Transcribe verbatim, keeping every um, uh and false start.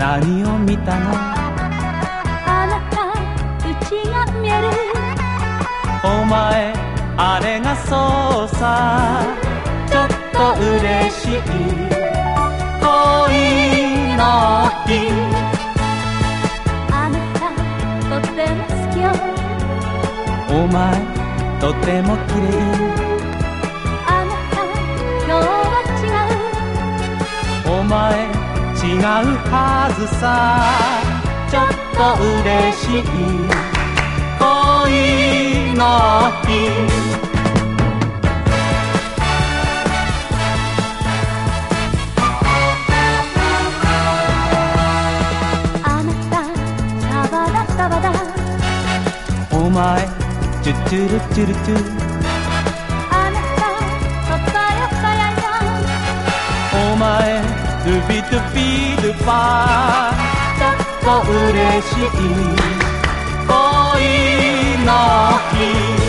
何を見たの？ あなた、うちが見える。 お前、あれがそうさ。ちょっと嬉しい恋の日。 あなた、とっても好きよ。 お前、とても綺麗。 あなた、今日は違う。 お前、違うはずさ。ちょっと嬉しい恋の日。お前、チュチュルチュルチュ。 あなた、パパヤパヤヤ。 お前、ドゥビドゥビドゥパー。ちょっと嬉しい恋の日。